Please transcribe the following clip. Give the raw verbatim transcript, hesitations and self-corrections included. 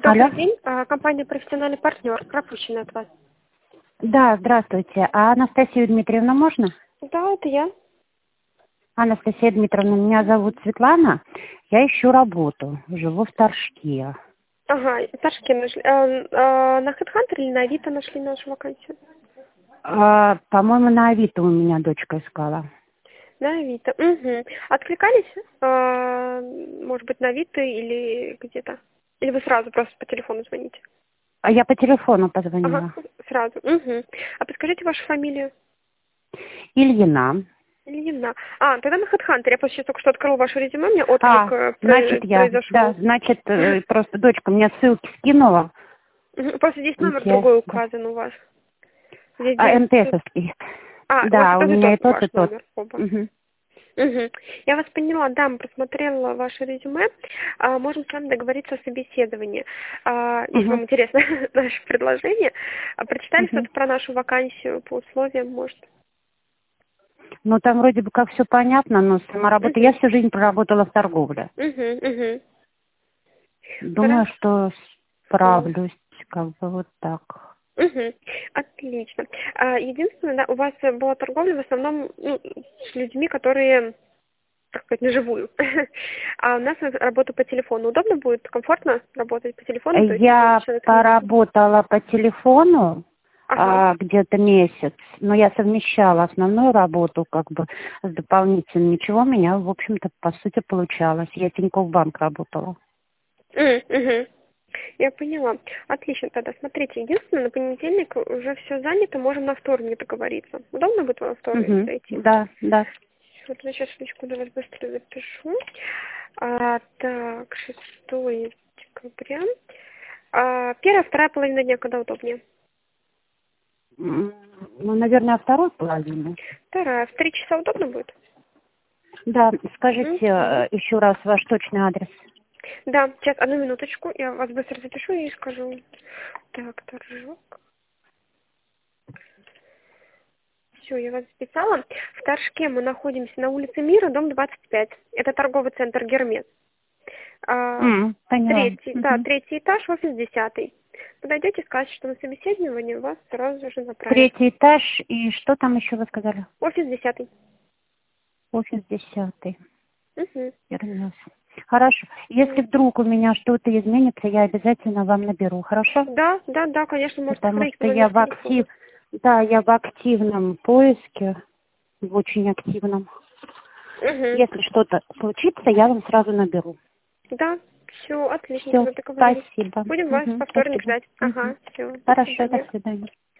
Добрый Алло. день. А, Компания «Профессиональный партнер». Пропущена от вас. Да, здравствуйте. А Анастасию Дмитриевну можно? Да, это я. Анастасия Дмитриевна, меня зовут Светлана. Я ищу работу. Живу в Торжке. Ага, Ташки нашли. А, а, на HeadHunter или на Авито нашли нашу вакансию? А, по-моему, на Авито у меня дочка искала. На Авито. Угу. Откликались? А, может быть, на Авито или где-то? Или вы сразу просто по телефону звоните? А я по телефону Ага, позвонила. сразу. Угу. А подскажите вашу фамилию. Ильина. Ильина. А, тогда на HeadHunter. Я просто сейчас только что открыла ваше резюме, у меня отклик А, э, значит, про- я, да, произошел. значит, э, просто дочка мне ссылки скинула. Мгм. Просто здесь номер Я- другой да. указан у вас. Здесь А девять. МТСовский. А, у вас и Да, у тот, и меня тот и тот, и ваш тот. номер оба. Мгм. Угу. Я вас поняла, да, мы просмотрела ваше резюме. А, можем с вами договориться о собеседовании. А, если Мгм. вам интересно наше предложение. А, прочитали Мгм. что-то про нашу вакансию по условиям, может? Ну, там вроде бы как все понятно, но сама работа... Угу. Я всю жизнь проработала в торговле. Угу, угу. Думаю, Хорошо. что справлюсь, как бы вот так. Угу. Отлично. А, единственное, да, у вас была торговля в основном ну, с людьми, которые, так сказать, на живую. А у нас работа по телефону. Удобно будет, комфортно работать по телефону? То есть если Я человек не... поработала по телефону Ага. а, где-то месяц, но я совмещала основную работу как бы с дополнительным. Ничего у меня, в общем-то, по сути, получалось. Я Тинькофф Банк работала. М, мгм. Я поняла. Отлично тогда. Смотрите, единственное, на понедельник уже все занято, можем на вторник договориться. Удобно будет во вторник Угу. зайти? Да, да. Вот я сейчас ключку для вас быстро запишу. А, так, шестое декабря. А, первая, вторая половина дня, когда удобнее? М, Ну, наверное, второй половины. Вторая. В три часа удобно будет? Да, скажите Мгм. э, еще раз ваш точный адрес. Да, сейчас, одну минуточку, я вас быстро запишу и скажу. Так, торжок. Все, я вас записала. В Торжке мы находимся на улице Мира, дом двадцать пять. Это торговый центр «Гермес». А, М, поняла. третий, да, Мгм. третий этаж, офис десятый. Подойдете, скажете, что на собеседование вас сразу же направят. Третий этаж и что там еще вы сказали? Офис десятый. Офис десятый. Угу. Вернёс. Хорошо. Если вдруг у меня что-то изменится, я обязательно вам наберу, хорошо? Да, да, да, конечно, можете Потому сохранить что номер я в телефона. актив... Да, я в активном поиске, в очень активном. Угу. Если что-то случится, я вам сразу наберу. Да, все, отлично, Все, тогда договорились. спасибо. Будем вас Мгм, во вторник спасибо. ждать. Мгм. Ага, все, до Хорошо, до свидания. свидания.